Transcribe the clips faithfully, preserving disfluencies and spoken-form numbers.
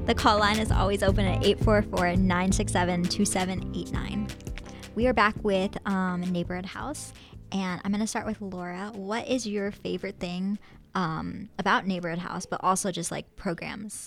The call line is always open at eight four four, nine six seven, two seven eight nine. We are back with um, Neighborhood House, and I'm going to start with Laura. What is your favorite thing um, about Neighborhood House, but also just like programs?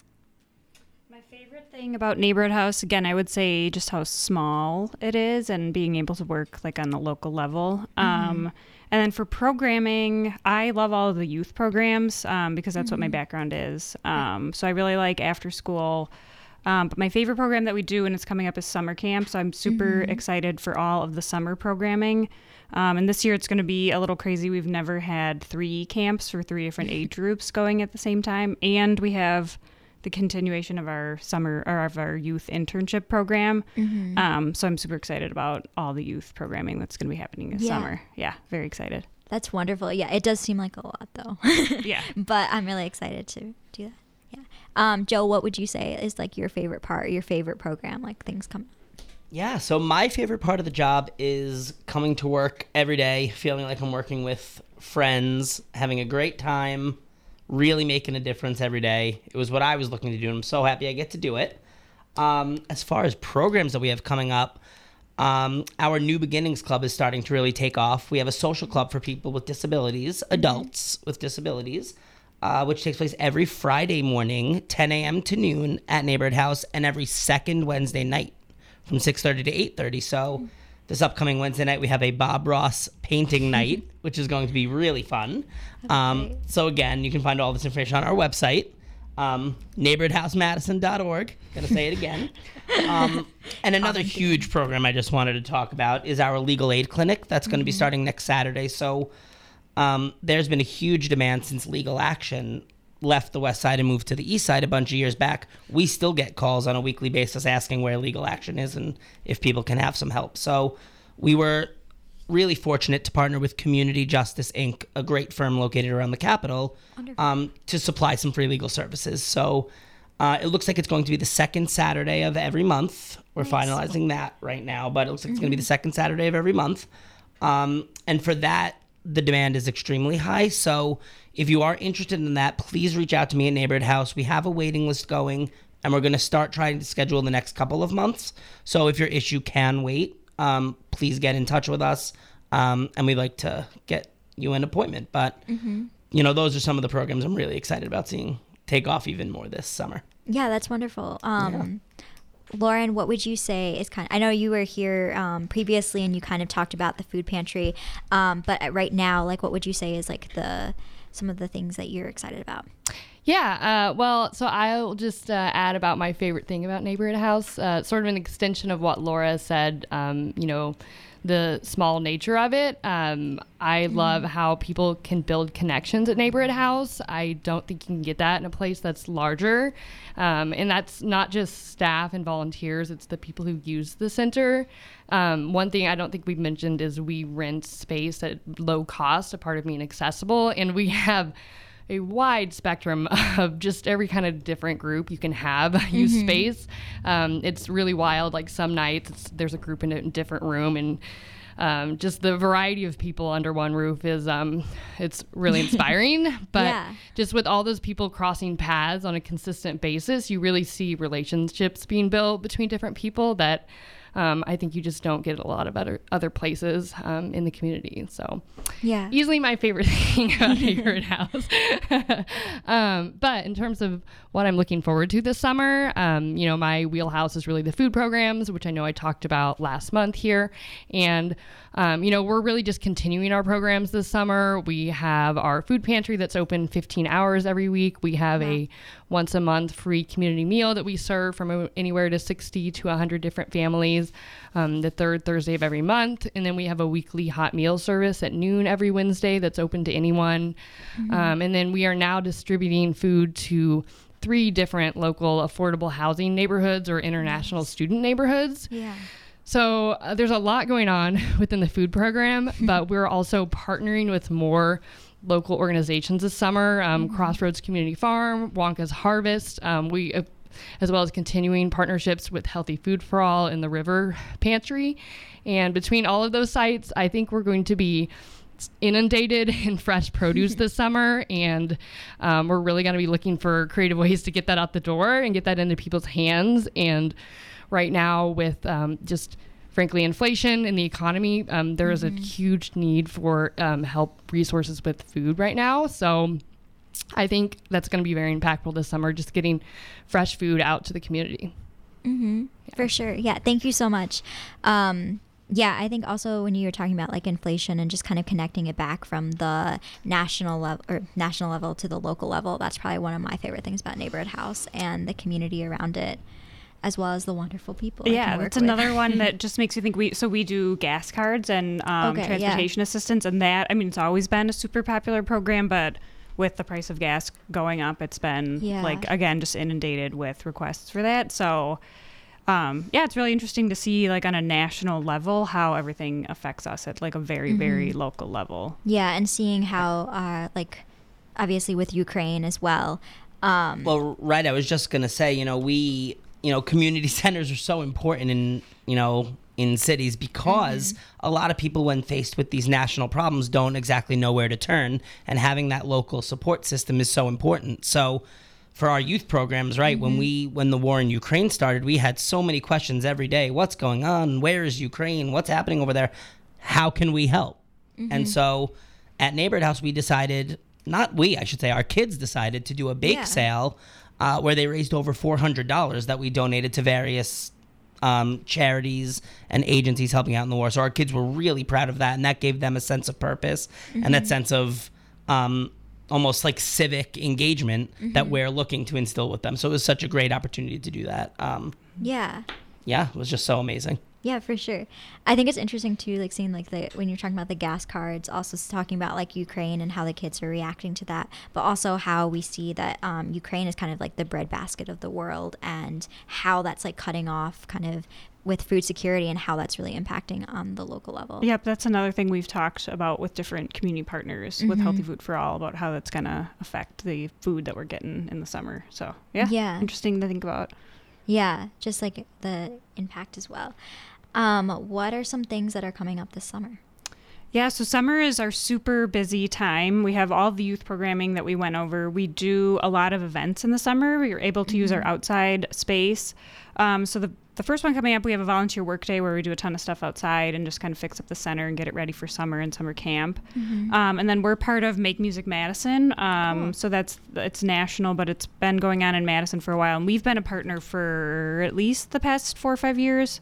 My favorite thing about Neighborhood House, again, I would say just how small it is and being able to work like on the local level. Mm-hmm. Um, and then for programming, I love all of the youth programs um, because that's mm-hmm. what my background is. Um, so I really like after school. Um, but my favorite program that we do, and it's coming up, is summer camp. So I'm super mm-hmm. excited for all of the summer programming. Um, and this year it's going to be a little crazy. We've never had three camps for three different age groups going at the same time. And we have the continuation of our summer or of our youth internship program. Mm-hmm. Um, so I'm super excited about all the youth programming that's going to be happening this yeah. summer. Yeah, very excited. That's wonderful. Yeah, it does seem like a lot though. Yeah. But I'm really excited to do that. Yeah. Um, Joe, what would you say is like your favorite part, your favorite program, like things come? Yeah, so my favorite part of the job is coming to work every day, feeling like I'm working with friends, having a great time, really making a difference every day. It was what I was looking to do, and I'm so happy I get to do it. Um, as far as programs that we have coming up, um, our New Beginnings Club is starting to really take off. We have a social club for people with disabilities, adults with disabilities, uh, which takes place every Friday morning, ten a.m. to noon at Neighborhood House, and every second Wednesday night from six thirty to eight thirty. So this upcoming Wednesday night, we have a Bob Ross painting night, which is going to be really fun. Um, so again, you can find all this information on our website, um, neighborhood house madison dot org. Gotta say it again. Um, and another huge program I just wanted to talk about is our legal aid clinic. That's going to mm-hmm. be starting next Saturday. So um, there's been a huge demand since Legal Action left the west side and moved to the east side a bunch of years back. We still get calls on a weekly basis asking where Legal Action is and if people can have some help. So we were really fortunate to partner with Community Justice Incorporated, a great firm located around the Capitol, um, to supply some free legal services. So uh, it looks like it's going to be the second Saturday of every month. We're nice. finalizing that right now, but it looks like it's mm-hmm. going to be the second Saturday of every month. Um, and for that, the demand is extremely high. So if you are interested in that, please reach out to me at Neighborhood House. We have a waiting list going, and we're going to start trying to schedule in the next couple of months. So if your issue can wait, um, please get in touch with us, um, and we'd like to get you an appointment. But, mm-hmm. you know, those are some of the programs I'm really excited about seeing take off even more this summer. Yeah, that's wonderful. Um, yeah. Lauren, what would you say is kind of, I know you were here um, previously and you kind of talked about the food pantry, um, but right now, like, what would you say is like the some of the things that you're excited about? Yeah, uh, well, so I'll just uh, add about my favorite thing about Neighborhood House, uh, sort of an extension of what Laura said, um, you know, the small nature of it. Um, I mm-hmm. love how people can build connections at Neighborhood House. I don't think you can get that in a place that's larger. Um, and that's not just staff and volunteers, it's the people who use the center. Um, one thing I don't think we've mentioned is we rent space at low cost, a part of being accessible, and we have a wide spectrum of just every kind of different group you can have mm-hmm. use space. Um, it's really wild. Like some nights it's, there's a group in a different room, and um, just the variety of people under one roof is um, it's really inspiring. But yeah. just with all those people crossing paths on a consistent basis, you really see relationships being built between different people that Um, I think you just don't get a lot of other other places um, in the community. So, yeah, easily my favorite thing about Neighborhood House. um, but in terms of what I'm looking forward to this summer, um, you know, my wheelhouse is really the food programs, which I know I talked about last month here. And, um, you know, we're really just continuing our programs this summer. We have our food pantry that's open fifteen hours every week. We have wow. a once a month free community meal that we serve from anywhere to sixty to one hundred different families um, the third Thursday of every month. And then we have a weekly hot meal service at noon every Wednesday that's open to anyone. Mm-hmm. Um, and then we are now distributing food to three different local affordable housing neighborhoods or international nice. student neighborhoods. Yeah. So uh, there's a lot going on within the food program, but we're also partnering with more local organizations this summer, um, mm-hmm. Crossroads Community Farm, Wonka's Harvest. Um, we, uh, as well as continuing partnerships with Healthy Food for All and the River Pantry. And between all of those sites, I think we're going to be inundated in fresh produce this summer, and um, we're really going to be looking for creative ways to get that out the door and get that into people's hands. And right now with um, just frankly inflation in the economy, um, there is mm-hmm. a huge need for um, help resources with food right now. So I think that's going to be very impactful this summer, just getting fresh food out to the community. Mm-hmm. Yeah. For sure. Yeah. Thank you so much. Um, yeah, I think also when you were talking about like inflation and just kind of connecting it back from the national level or national level to the local level, that's probably one of my favorite things about Neighborhood House and the community around it, as well as the wonderful people. Yeah, that's another one that just makes you think. We so we do gas cards and um, Okay, transportation yeah. assistance, and that, I mean, it's always been a super popular program, but with the price of gas going up, it's been Yeah. like, again, just inundated with requests for that. So um, yeah, it's really interesting to see like on a national level how everything affects us at like a very, Mm-hmm. very local level. Yeah, and seeing how, uh, like, obviously with Ukraine as well. Um, Well, right. I was just gonna say, you know, we, you know, community centers are so important in, you know, in cities because Mm-hmm. a lot of people, when faced with these national problems, don't exactly know where to turn, and having that local support system is so important. So, for our youth programs, right, Mm-hmm. when we when the war in Ukraine started, we had so many questions every day. What's going on? Where is Ukraine? What's happening over there? How can we help? Mm-hmm. And so, at Neighborhood House, we decided, not we, I should say, our kids decided to do a bake Yeah. sale uh, where they raised over four hundred dollars that we donated to various um, charities and agencies helping out in the war. So our kids were really proud of that, and that gave them a sense of purpose Mm-hmm. and that sense of um, almost like civic engagement Mm-hmm. that we're looking to instill with them. So it was such a great opportunity to do that. Um, yeah. yeah, it was just so amazing. Yeah, for sure. I think it's interesting too, like seeing like the when you're talking about the gas cards, also talking about like Ukraine and how the kids are reacting to that, but also how we see that um, Ukraine is kind of like the breadbasket of the world, and how that's like cutting off kind of with food security and how that's really impacting on the local level. Yep, that's another thing we've talked about with different community partners with Mhm. Healthy Food for All, about how that's going to affect the food that we're getting in the summer. So yeah, Yeah. interesting to think about. Yeah, just like the impact as well. Um, what are some things that are coming up this summer? Yeah, so summer is our super busy time. We have all the youth programming that we went over. We do a lot of events in the summer. We are able to use our outside space. Um, so the the first one coming up, we have a volunteer work day where we do a ton of stuff outside and just kind of fix up the center and get it ready for summer and summer camp. Um, and then we're part of Make Music Madison. Um, Cool. So that's it's national, but it's been going on in Madison for a while. And we've been a partner for at least the past four or five years.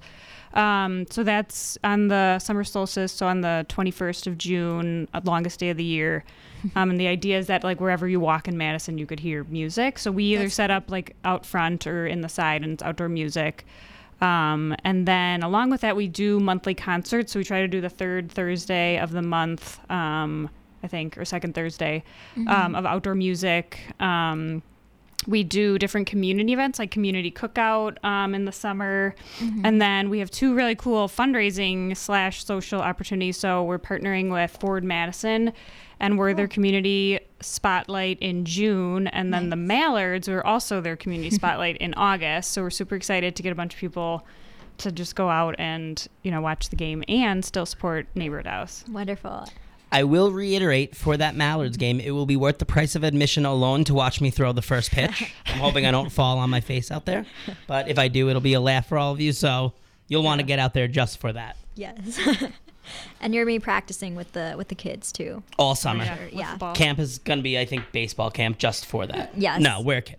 Um, so that's on the summer solstice, so on the twenty-first of June, uh, longest day of the year. Um, and the idea is that like wherever you walk in Madison, you could hear music. So we either That's set up like out front or in the side, and it's outdoor music. Um, and then along with that, we do monthly concerts. So we try to do the third Thursday of the month, um, I think, or second Thursday um, of outdoor music. Um, we do different community events like community cookout um, in the summer. And then we have two really cool fundraising slash social opportunities. So we're partnering with Forward Madison, and we're their community spotlight in June. And then the Mallards are also their community spotlight in August. So we're super excited to get a bunch of people to just go out and, you know, watch the game and still support Neighborhood House. Wonderful. I will reiterate, for that Mallards game, it will be worth the price of admission alone to watch me throw the first pitch. I'm hoping I don't fall on my face out there. But if I do, it'll be a laugh for all of you. So you'll want to get out there just for that. Yes. And you're going to be practicing with the with the kids too. All summer. Yeah. with Yeah. the ball. Camp is going to be, I think, baseball camp just for that. Yes. No, we're kidding.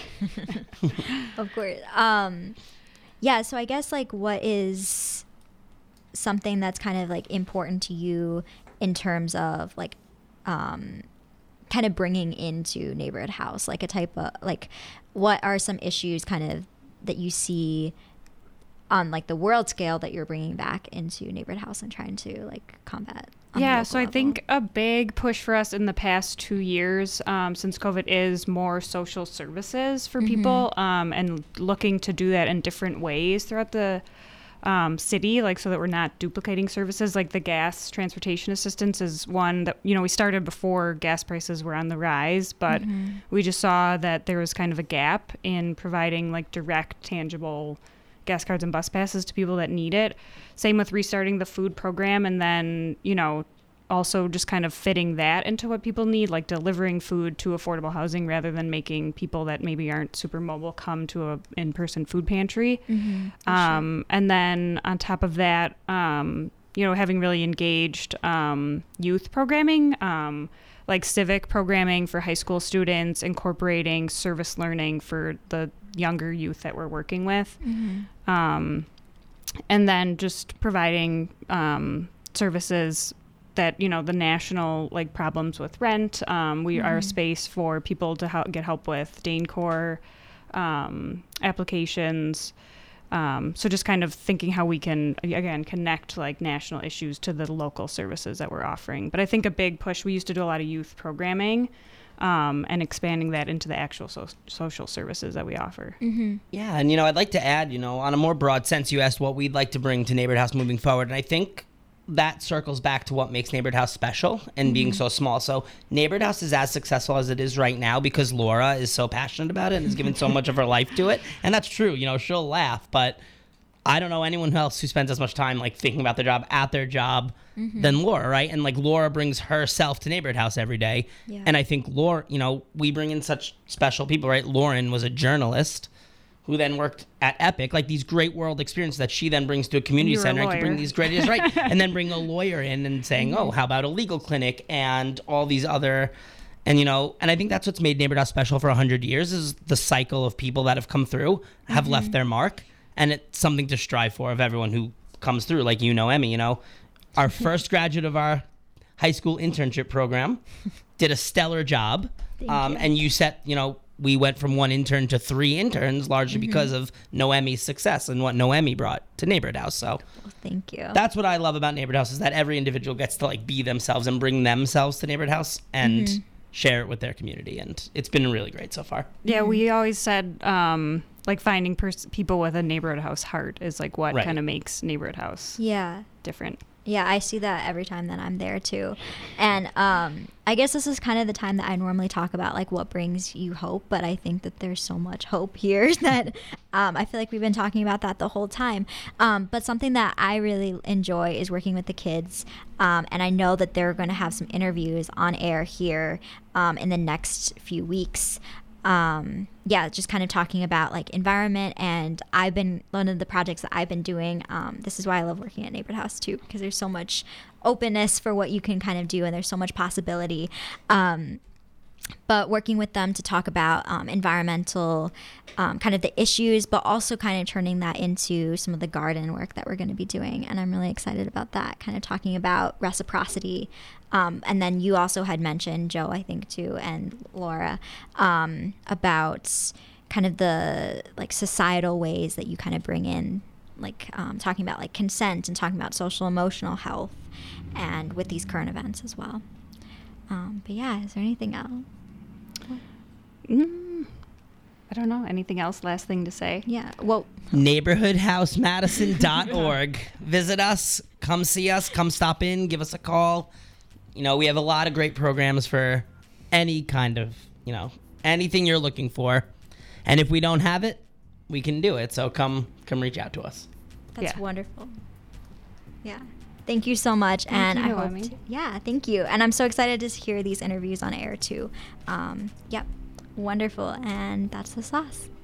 Of course. Um, yeah. So I guess like what is something that's kind of like important to you in terms of like um, kind of bringing into Neighborhood House, like a type of like what are some issues kind of that you see on like the world scale that you're bringing back into Neighborhood House and trying to like combat? on the Yeah, local so I level? think a big push for us in the past two years, um, since COVID, is more social services for people, um, and looking to do that in different ways throughout the um, city, like so that we're not duplicating services. Like the gas transportation assistance is one that, you know, we started before gas prices were on the rise, but we just saw that there was kind of a gap in providing like direct, tangible gas cards and bus passes to people that need it. Same with restarting the food program, and then, you know, also just kind of fitting that into what people need, like delivering food to affordable housing rather than making people that maybe aren't super mobile come to a in-person food pantry. Mm-hmm, Um, sure. And then on top of that, um, you know, having really engaged um, youth programming, um, like civic programming for high school students, incorporating service learning for the younger youth that we're working with. Mm-hmm. Um, and then just providing um, services that, you know, the national, like, problems with rent. Um, we mm-hmm. are a space for people to help get help with DaneCorps um, applications. Um, so just kind of thinking how we can, again, connect, like, national issues to the local services that we're offering. But I think a big push, we used to do a lot of youth programming, um, and expanding that into the actual so- social services that we offer. Mm-hmm. Yeah, and, you know, I'd like to add, you know, on a more broad sense, you asked what we'd like to bring to Neighborhood House moving forward. And I think that circles back to what makes Neighborhood House special and mm-hmm. being so small. So Neighborhood House is as successful as it is right now because Laura is so passionate about it and has given so much of her life to it. And that's true. You know, she'll laugh, but I don't know anyone else who spends as much time, like, thinking about their job at their job mm-hmm. than Laura, right? And, like, Laura brings herself to Neighborhood House every day. Yeah. And I think Laura, you know, we bring in such special people, right? Lauren was a journalist who then worked at Epic, like these great world experiences that she then brings to a community You're center a and to bring these great, right? And then bring a lawyer in and saying, oh, how about a legal clinic and all these other, and, you know, and I think that's what's made Neighborhood House special for one hundred years is the cycle of people that have come through, have mm-hmm. left their mark, and it's something to strive for of everyone who comes through, like, you know, Emmy, you know, our first graduate of our high school internship program did a stellar job, um, you. and you set, you know, we went from one intern to three interns largely mm-hmm. because of Noemi's success and what Noemi brought to Neighborhood House. So well, thank you. That's what I love about Neighborhood House is that every individual gets to, like, be themselves and bring themselves to Neighborhood House and mm-hmm. share it with their community. And it's been really great so far. Yeah, we always said, um, like, finding pers- people with a Neighborhood House heart is, like, what right. kind of makes Neighborhood House yeah. different. Yeah, I see that every time that I'm there too. And um, I guess this is kind of the time that I normally talk about, like, what brings you hope. But I think that there's so much hope here that um, I feel like we've been talking about that the whole time. Um, but something that I really enjoy is working with the kids. Um, and I know that they're going to have some interviews on air here um, in the next few weeks. Um, yeah, just kind of talking about, like, environment. And I've been, one of the projects that I've been doing, um, this is why I love working at Neighborhood House too, because there's so much openness for what you can kind of do and there's so much possibility. Um, but working with them to talk about um, environmental, um, kind of the issues, but also kind of turning that into some of the garden work that we're going to be doing. And I'm really excited about that, kind of talking about reciprocity. Um, and then you also had mentioned, Joe, I think too, and Laura, um, about kind of the, like, societal ways that you kind of bring in, like, um, talking about, like, consent and talking about social emotional health and with these current events as well. Um, but yeah, is there anything else? Mm, I don't know. Anything else? Last thing to say? Yeah. Well, neighborhood house madison dot org. Visit us. Come see us. Come stop in. Give us a call. You know, we have a lot of great programs for any kind of, you know, anything you're looking for. And if we don't have it, we can do it. So come come reach out to us. That's yeah. wonderful. Yeah. Thank you so much. Thank and you, I hope Emmy. to, yeah, thank you. And I'm so excited to hear these interviews on air too. Um, yep. Wonderful. And that's the sauce.